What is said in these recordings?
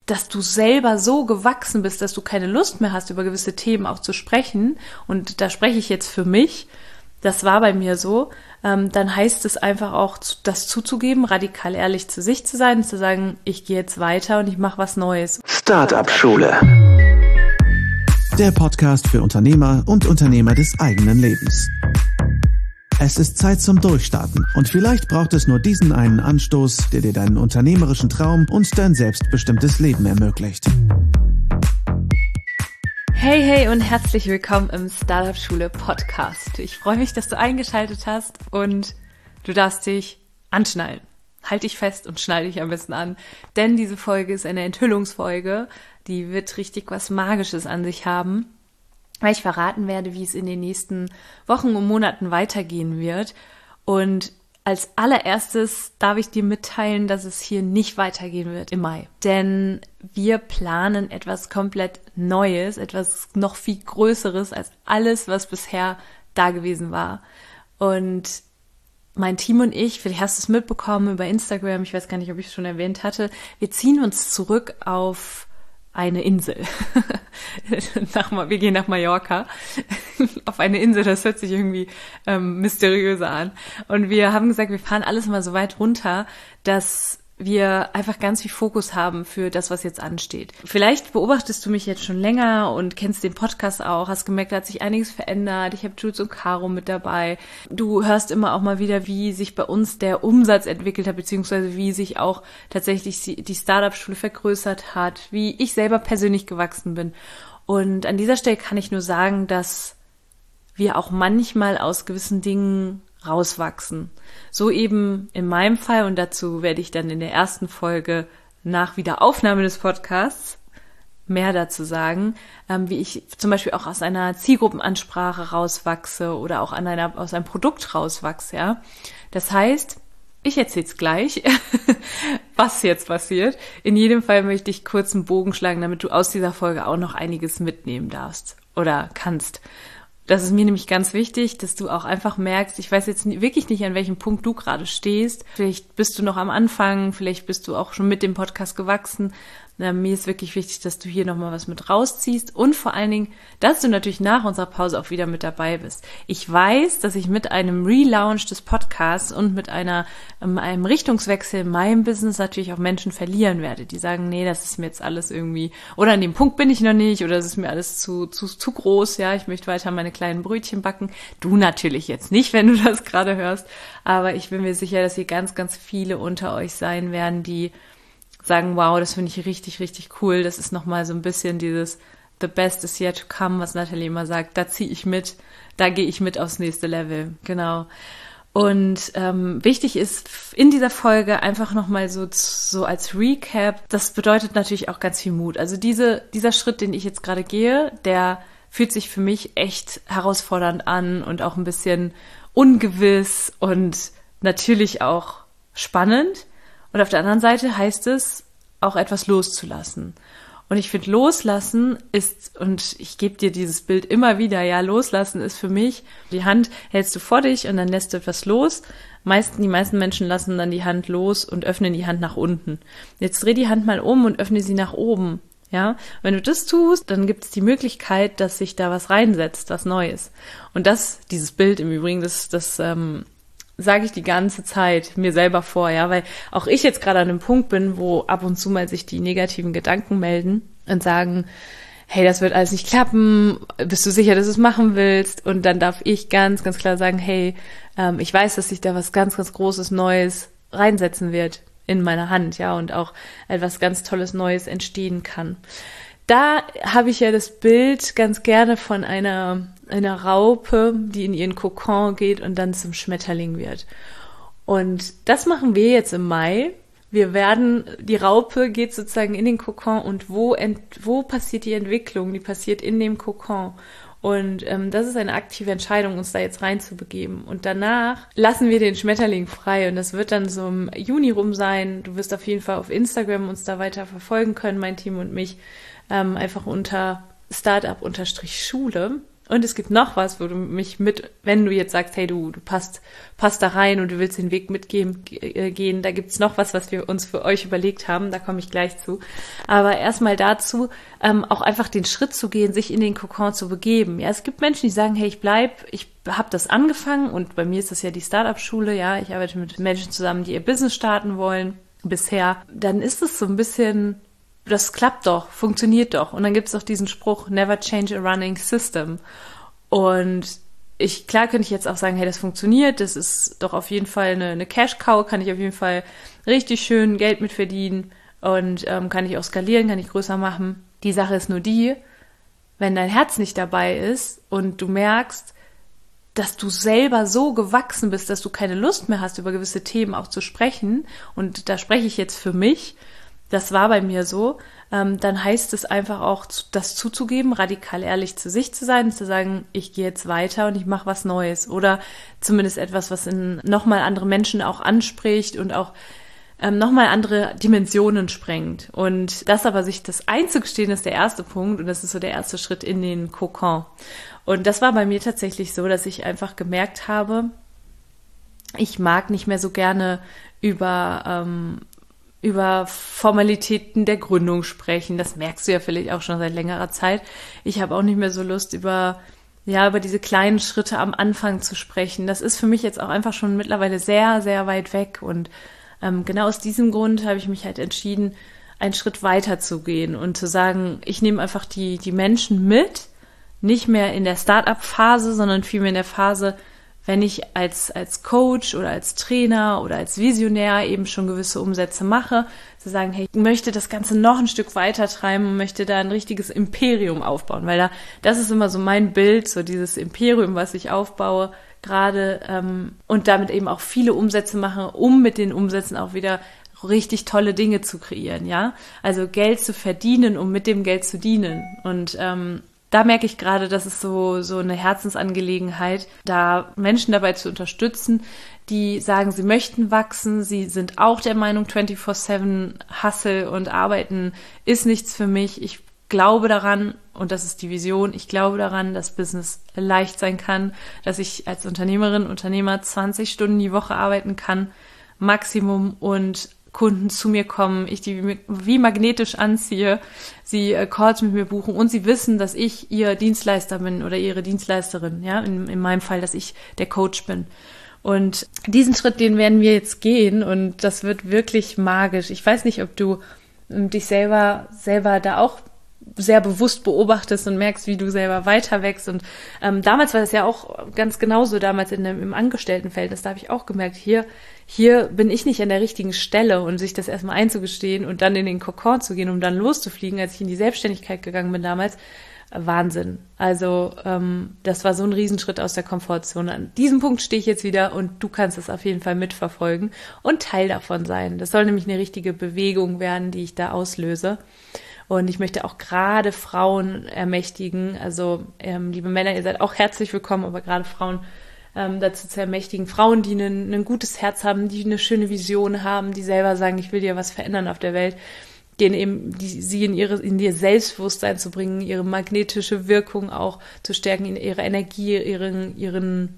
dass du selber so gewachsen bist, dass du keine Lust mehr hast, über gewisse Themen auch zu sprechen, und da spreche ich jetzt für mich, das war bei mir so, dann heißt es einfach auch, das zuzugeben, radikal ehrlich zu sich zu sein, zu sagen, ich gehe jetzt weiter und ich mache was Neues. Startup-Schule. Der Podcast für Unternehmer und Unternehmer des eigenen Lebens. Es ist Zeit zum Durchstarten und vielleicht braucht es nur diesen einen Anstoß, der dir deinen unternehmerischen Traum und dein selbstbestimmtes Leben ermöglicht. Hey und herzlich willkommen im Startup-Schule Podcast. Ich freue mich, dass du eingeschaltet hast und du darfst dich anschnallen. Halt dich fest und schnall dich am besten an, denn diese Folge ist eine Enthüllungsfolge, die wird richtig was Magisches an sich haben, weil ich verraten werde, wie es in den nächsten Wochen und Monaten weitergehen wird. Und als allererstes darf ich dir mitteilen, dass es hier nicht weitergehen wird im Mai. Denn wir planen etwas komplett Neues, etwas noch viel Größeres als alles, was bisher da gewesen war. Und mein Team und ich, vielleicht hast du es mitbekommen über Instagram, ich weiß gar nicht, ob ich es schon erwähnt hatte, wir ziehen uns zurück auf eine Insel. Wir gehen nach Mallorca auf eine Insel, das hört sich irgendwie mysteriöser an. Und wir haben gesagt, wir fahren alles mal so weit runter, dass wir einfach ganz viel Fokus haben für das, was jetzt ansteht. Vielleicht beobachtest du mich jetzt schon länger und kennst den Podcast auch, hast gemerkt, da hat sich einiges verändert. Ich habe Jules und Caro mit dabei. Du hörst immer auch mal wieder, wie sich bei uns der Umsatz entwickelt hat, beziehungsweise wie sich auch tatsächlich die Startup-Schule vergrößert hat, wie ich selber persönlich gewachsen bin. Und an dieser Stelle kann ich nur sagen, dass wir auch manchmal aus gewissen Dingen rauswachsen. So eben in meinem Fall, und dazu werde ich dann in der ersten Folge nach Wiederaufnahme des Podcasts mehr dazu sagen, wie ich zum Beispiel auch aus einer Zielgruppenansprache rauswachse oder auch aus einem Produkt rauswachse. Ja? Das heißt, ich erzähle es gleich, was jetzt passiert. In jedem Fall möchte ich kurz einen Bogen schlagen, damit du aus dieser Folge auch noch einiges mitnehmen darfst oder kannst. Das ist mir nämlich ganz wichtig, dass du auch einfach merkst, ich weiß jetzt wirklich nicht, an welchem Punkt du gerade stehst. Vielleicht bist du noch am Anfang, vielleicht bist du auch schon mit dem Podcast gewachsen. Mir ist wirklich wichtig, dass du hier nochmal was mit rausziehst und vor allen Dingen, dass du natürlich nach unserer Pause auch wieder mit dabei bist. Ich weiß, dass ich mit einem Relaunch des Podcasts und mit einem Richtungswechsel in meinem Business natürlich auch Menschen verlieren werde, die sagen, nee, das ist mir jetzt alles irgendwie, oder an dem Punkt bin ich noch nicht, oder das ist mir alles zu groß, ja, ich möchte weiter meine kleinen Brötchen backen. Du natürlich jetzt nicht, wenn du das gerade hörst, aber ich bin mir sicher, dass hier ganz, ganz viele unter euch sein werden, die sagen, wow, das finde ich richtig, richtig cool. Das ist nochmal so ein bisschen dieses The best is yet to come, was Nathalie immer sagt. Da ziehe ich mit, da gehe ich mit aufs nächste Level. Genau. Und wichtig ist in dieser Folge einfach nochmal so als Recap, das bedeutet natürlich auch ganz viel Mut. Also dieser Schritt, den ich jetzt gerade gehe, der fühlt sich für mich echt herausfordernd an und auch ein bisschen ungewiss und natürlich auch spannend. Und auf der anderen Seite heißt es, auch etwas loszulassen. Und ich finde, loslassen ist, und ich gebe dir dieses Bild immer wieder, ja, loslassen ist für mich, die Hand hältst du vor dich und dann lässt du etwas los. Die meisten Menschen lassen dann die Hand los und öffnen die Hand nach unten. Jetzt dreh die Hand mal um und öffne sie nach oben. Ja, wenn du das tust, dann gibt es die Möglichkeit, dass sich da was reinsetzt, was Neues. Und dieses Bild im Übrigen, das sage ich die ganze Zeit mir selber vor, ja, weil auch ich jetzt gerade an einem Punkt bin, wo ab und zu mal sich die negativen Gedanken melden und sagen, hey, das wird alles nicht klappen, bist du sicher, dass du es machen willst? Und dann darf ich ganz, ganz klar sagen, hey, ich weiß, dass sich da was ganz, ganz Großes, Neues reinsetzen wird in meiner Hand, ja, und auch etwas ganz Tolles Neues entstehen kann. Da habe ich ja das Bild ganz gerne von einer Raupe, die in ihren Kokon geht und dann zum Schmetterling wird. Und das machen wir jetzt im Mai. Die Raupe geht sozusagen in den Kokon und wo passiert die Entwicklung? Die passiert in dem Kokon. Und das ist eine aktive Entscheidung, uns da jetzt reinzubegeben. Und danach lassen wir den Schmetterling frei. Und das wird dann so im Juni rum sein. Du wirst auf jeden Fall auf Instagram uns da weiter verfolgen können, mein Team und mich. Einfach unter Startup-Schule. Und es gibt noch was, wo du mich wenn du jetzt sagst, hey, du passt da rein und du willst den Weg mitgehen, da gibt's noch was wir uns für euch überlegt haben, da komme ich gleich zu. Aber erstmal dazu, auch einfach den Schritt zu gehen, sich in den Kokon zu begeben. Ja, es gibt Menschen, die sagen, hey, ich habe das angefangen und bei mir ist das ja die Start-up-Schule, ja, ich arbeite mit Menschen zusammen, die ihr Business starten wollen, bisher. Dann ist es so ein bisschen, das klappt doch, funktioniert doch. Und dann gibt es auch diesen Spruch, never change a running system. Und klar könnte ich jetzt auch sagen, hey, das funktioniert, das ist doch auf jeden Fall eine Cash-Cow, kann ich auf jeden Fall richtig schön Geld mit verdienen und kann ich auch skalieren, kann ich größer machen. Die Sache ist nur die, wenn dein Herz nicht dabei ist und du merkst, dass du selber so gewachsen bist, dass du keine Lust mehr hast, über gewisse Themen auch zu sprechen, und da spreche ich jetzt für mich, das war bei mir so, dann heißt es einfach auch, das zuzugeben, radikal ehrlich zu sich zu sein, zu sagen, ich gehe jetzt weiter und ich mache was Neues oder zumindest etwas, was in nochmal andere Menschen auch anspricht und auch nochmal andere Dimensionen sprengt. Und das aber, sich das einzugestehen, ist der erste Punkt und das ist so der erste Schritt in den Kokon. Und das war bei mir tatsächlich so, dass ich einfach gemerkt habe, ich mag nicht mehr so gerne über Formalitäten der Gründung sprechen. Das merkst du ja vielleicht auch schon seit längerer Zeit. Ich habe auch nicht mehr so Lust, über diese kleinen Schritte am Anfang zu sprechen. Das ist für mich jetzt auch einfach schon mittlerweile sehr, sehr weit weg. Und genau aus diesem Grund habe ich mich halt entschieden, einen Schritt weiter zu gehen und zu sagen, ich nehme einfach die Menschen mit, nicht mehr in der Start-up-Phase, sondern vielmehr in der Phase, wenn ich als Coach oder als Trainer oder als Visionär eben schon gewisse Umsätze mache, zu sagen, hey, ich möchte das Ganze noch ein Stück weiter treiben und möchte da ein richtiges Imperium aufbauen, weil das ist immer so mein Bild, so dieses Imperium, was ich aufbaue, gerade und damit eben auch viele Umsätze mache, um mit den Umsätzen auch wieder richtig tolle Dinge zu kreieren, ja, also Geld zu verdienen, um mit dem Geld zu dienen. Und da merke ich gerade, das ist so eine Herzensangelegenheit, da Menschen dabei zu unterstützen, die sagen, sie möchten wachsen, sie sind auch der Meinung, 24/7 Hustle und Arbeiten ist nichts für mich. Ich glaube daran, und das ist die Vision, ich glaube daran, dass Business leicht sein kann, dass ich als Unternehmer 20 Stunden die Woche arbeiten kann, Maximum, und Kunden zu mir kommen, ich die wie magnetisch anziehe, sie Calls mit mir buchen und sie wissen, dass ich ihr Dienstleister bin oder ihre Dienstleisterin, ja, in meinem Fall, dass ich der Coach bin. Und diesen Schritt, den werden wir jetzt gehen und das wird wirklich magisch. Ich weiß nicht, ob du dich selber da auch sehr bewusst beobachtest und merkst, wie du selber weiter wächst. Und damals war das ja auch ganz genauso, damals im Angestelltenverhältnis, da habe ich auch gemerkt, hier bin ich nicht an der richtigen Stelle, und sich das erstmal einzugestehen und dann in den Kokon zu gehen, um dann loszufliegen, als ich in die Selbstständigkeit gegangen bin damals, Wahnsinn. Also das war so ein Riesenschritt aus der Komfortzone. An diesem Punkt stehe ich jetzt wieder und du kannst es auf jeden Fall mitverfolgen und Teil davon sein. Das soll nämlich eine richtige Bewegung werden, die ich da auslöse. Und ich möchte auch gerade Frauen ermächtigen, also liebe Männer, ihr seid auch herzlich willkommen, aber gerade Frauen dazu zu ermächtigen. Frauen, die ein gutes Herz haben, die eine schöne Vision haben, die selber sagen, ich will dir was verändern auf der Welt, denen eben sie in ihr Selbstbewusstsein zu bringen, ihre magnetische Wirkung auch zu stärken, ihre Energie, ihre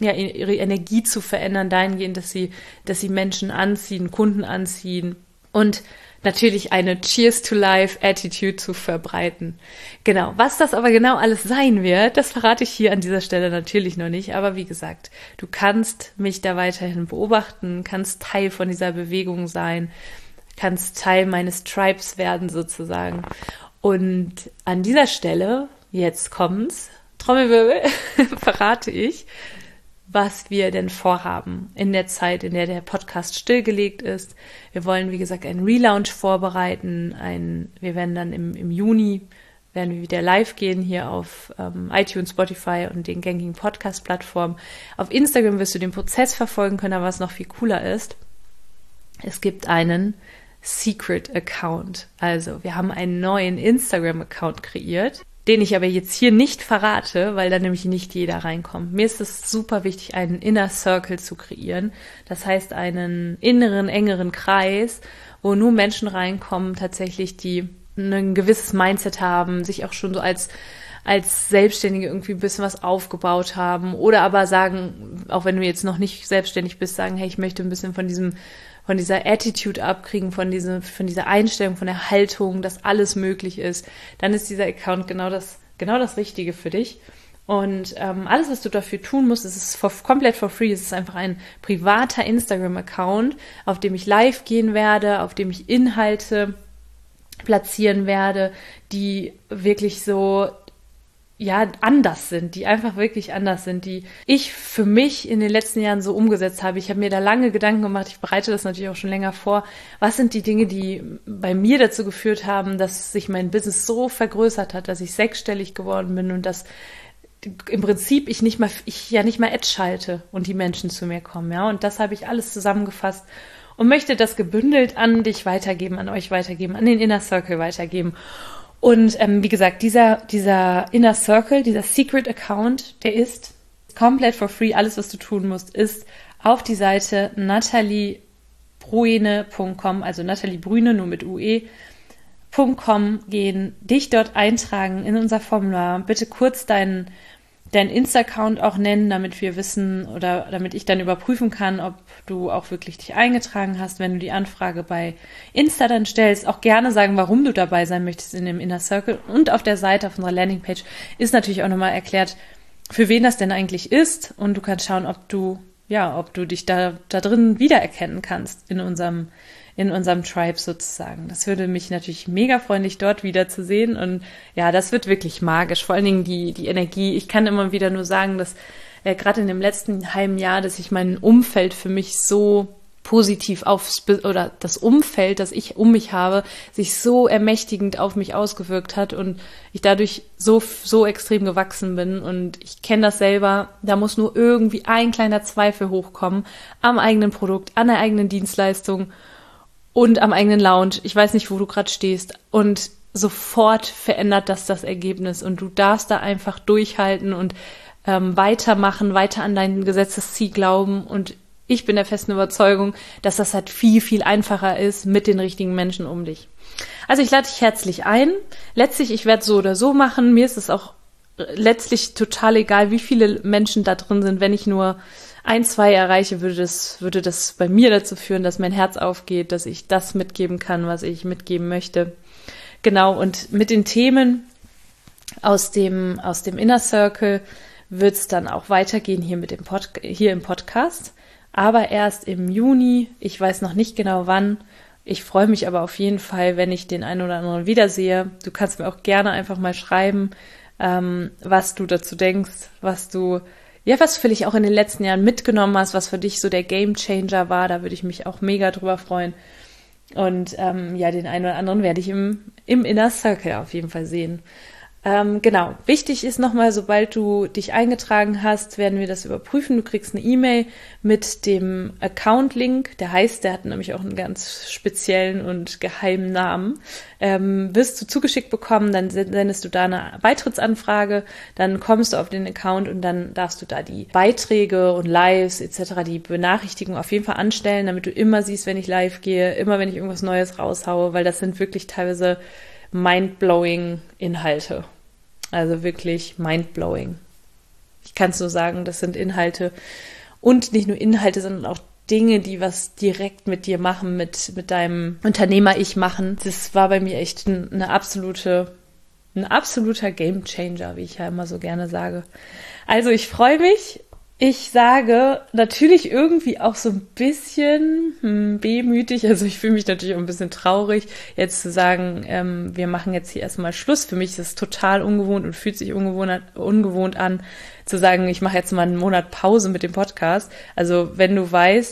Energie zu verändern, dahingehend, dass sie Menschen anziehen, Kunden anziehen und natürlich eine Cheers to Life Attitude zu verbreiten. Genau, was das aber genau alles sein wird, das verrate ich hier an dieser Stelle natürlich noch nicht. Aber wie gesagt, du kannst mich da weiterhin beobachten, kannst Teil von dieser Bewegung sein, kannst Teil meines Tribes werden sozusagen. Und an dieser Stelle, jetzt kommt's, Trommelwirbel, verrate ich, was wir denn vorhaben in der Zeit, in der Podcast stillgelegt ist. Wir wollen, wie gesagt, einen Relaunch vorbereiten. Wir werden dann im Juni werden wir wieder live gehen hier auf iTunes, Spotify und den gängigen Podcast-Plattformen. Auf Instagram wirst du den Prozess verfolgen können, aber was noch viel cooler ist, es gibt einen Secret-Account. Also wir haben einen neuen Instagram-Account kreiert, den ich aber jetzt hier nicht verrate, weil da nämlich nicht jeder reinkommt. Mir ist es super wichtig, einen Inner Circle zu kreieren. Das heißt, einen inneren, engeren Kreis, wo nur Menschen reinkommen, tatsächlich, die ein gewisses Mindset haben, sich auch schon so als als Selbstständige irgendwie ein bisschen was aufgebaut haben oder aber sagen, auch wenn du jetzt noch nicht selbstständig bist, sagen, hey, ich möchte ein bisschen von dieser Attitude abkriegen, von dieser Einstellung, von der Haltung, dass alles möglich ist, dann ist dieser Account genau das Richtige für dich. Und alles, was du dafür tun musst, ist komplett for free. Es ist einfach ein privater Instagram-Account, auf dem ich live gehen werde, auf dem ich Inhalte platzieren werde, die wirklich so, ja, anders sind, die einfach wirklich anders sind, die ich für mich in den letzten Jahren so umgesetzt habe. Ich habe mir da lange Gedanken gemacht, ich bereite das natürlich auch schon länger vor. Was sind die Dinge, die bei mir dazu geführt haben, dass sich mein Business so vergrößert hat, dass ich sechsstellig geworden bin und dass im Prinzip ich ja nicht mehr Ads schalte und die Menschen zu mir kommen, ja. Und das habe ich alles zusammengefasst und möchte das gebündelt an dich weitergeben, an euch weitergeben, an den Inner Circle weitergeben. Und wie gesagt, dieser Inner Circle, dieser Secret Account, der ist komplett for free. Alles, was du tun musst, ist auf die Seite nathaliebrune.com, also Nathalie Brüne, nur mit UE.com gehen, dich dort eintragen in unser Formular. Bitte kurz deinen Insta-Account auch nennen, damit wir wissen oder damit ich dann überprüfen kann, ob du auch wirklich dich eingetragen hast, wenn du die Anfrage bei Insta dann stellst. Auch gerne sagen, warum du dabei sein möchtest in dem Inner Circle. Und auf der Seite, auf unserer Landingpage, ist natürlich auch nochmal erklärt, für wen das denn eigentlich ist. Und du kannst schauen, ob du dich da drin wiedererkennen kannst in unserem Tribe sozusagen. Das würde mich natürlich mega freuen, dich dort wiederzusehen. Und ja, das wird wirklich magisch. Vor allen Dingen die Energie. Ich kann immer wieder nur sagen, dass gerade in dem letzten halben Jahr, dass sich mein Umfeld für mich so positiv oder das Umfeld, das ich um mich habe, sich so ermächtigend auf mich ausgewirkt hat und ich dadurch so extrem gewachsen bin. Und ich kenne das selber, da muss nur irgendwie ein kleiner Zweifel hochkommen am eigenen Produkt, an der eigenen Dienstleistung und am eigenen Lounge. Ich weiß nicht, wo du gerade stehst. Und sofort verändert das Ergebnis. Und du darfst da einfach durchhalten und weitermachen, weiter an dein Gesetzesziel glauben. Und ich bin der festen Überzeugung, dass das halt viel, viel einfacher ist mit den richtigen Menschen um dich. Also ich lade dich herzlich ein. Letztlich, ich werde so oder so machen. Mir ist es auch letztlich total egal, wie viele Menschen da drin sind. Wenn ich nur 1, 2 erreiche, würde das bei mir dazu führen, dass mein Herz aufgeht, dass ich das mitgeben kann, was ich mitgeben möchte. Genau, und mit den Themen aus dem Inner Circle wird es dann auch weitergehen hier im Podcast. Aber erst im Juni, ich weiß noch nicht genau wann. Ich freue mich aber auf jeden Fall, wenn ich den einen oder anderen wiedersehe. Du kannst mir auch gerne einfach mal schreiben, was du dazu denkst, was du vielleicht auch in den letzten Jahren mitgenommen hast, was für dich so der Gamechanger war. Da würde ich mich auch mega drüber freuen. Und den einen oder anderen werde ich im Inner Circle auf jeden Fall sehen. Genau, wichtig ist nochmal, sobald du dich eingetragen hast, werden wir das überprüfen. Du kriegst eine E-Mail mit dem Account-Link. Der hat nämlich auch einen ganz speziellen und geheimen Namen. Wirst du zugeschickt bekommen, dann sendest du da eine Beitrittsanfrage, dann kommst du auf den Account und dann darfst du da die Beiträge und Lives etc., die Benachrichtigung auf jeden Fall anstellen, damit du immer siehst, wenn ich live gehe, immer wenn ich irgendwas Neues raushaue, weil das sind wirklich teilweise mindblowing Inhalte. Also wirklich mindblowing. Ich kann es nur sagen, das sind Inhalte und nicht nur Inhalte, sondern auch Dinge, die was direkt mit dir machen, mit deinem Unternehmer-Ich machen. Das war bei mir echt ein absoluter Gamechanger, wie ich ja immer so gerne sage. Also ich freue mich. Ich sage natürlich irgendwie auch so ein bisschen wehmütig, also ich fühle mich natürlich auch ein bisschen traurig, jetzt zu sagen, wir machen jetzt hier erstmal Schluss. Für mich ist es total ungewohnt und fühlt sich ungewohnt an, zu sagen, ich mache jetzt mal einen Monat Pause mit dem Podcast. Also wenn du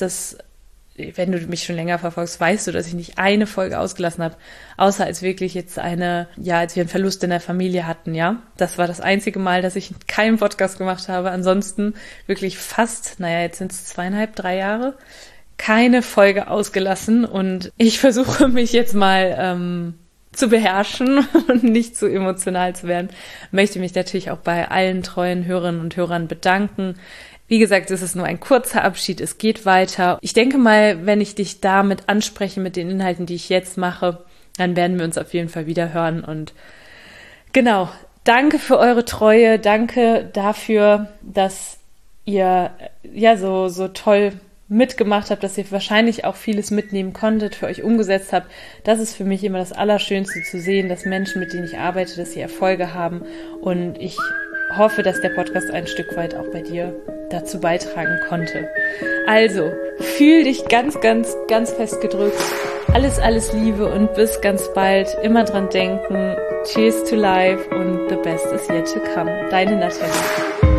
mich schon länger verfolgst, weißt du, dass ich nicht eine Folge ausgelassen habe, außer als wirklich jetzt als wir einen Verlust in der Familie hatten, ja. Das war das einzige Mal, dass ich keinen Podcast gemacht habe. Ansonsten wirklich fast, jetzt sind es 2,5, 3 Jahre, keine Folge ausgelassen. Und ich versuche mich jetzt mal zu beherrschen und nicht zu emotional zu werden. Möchte mich natürlich auch bei allen treuen Hörerinnen und Hörern bedanken. Wie gesagt, es ist nur ein kurzer Abschied, es geht weiter. Ich denke mal, wenn ich dich damit anspreche mit den Inhalten, die ich jetzt mache, dann werden wir uns auf jeden Fall wieder hören. Und genau, danke für eure Treue, danke dafür, dass ihr ja so toll mitgemacht habt, dass ihr wahrscheinlich auch vieles mitnehmen konntet, für euch umgesetzt habt. Das ist für mich immer das Allerschönste zu sehen, dass Menschen, mit denen ich arbeite, dass sie Erfolge haben. Und ich hoffe, dass der Podcast ein Stück weit auch bei dir dazu beitragen konnte. Also, fühl dich ganz, ganz, ganz fest gedrückt. Alles Liebe und bis ganz bald. Immer dran denken. Cheers to life und the best is yet to come. Deine Nathalie.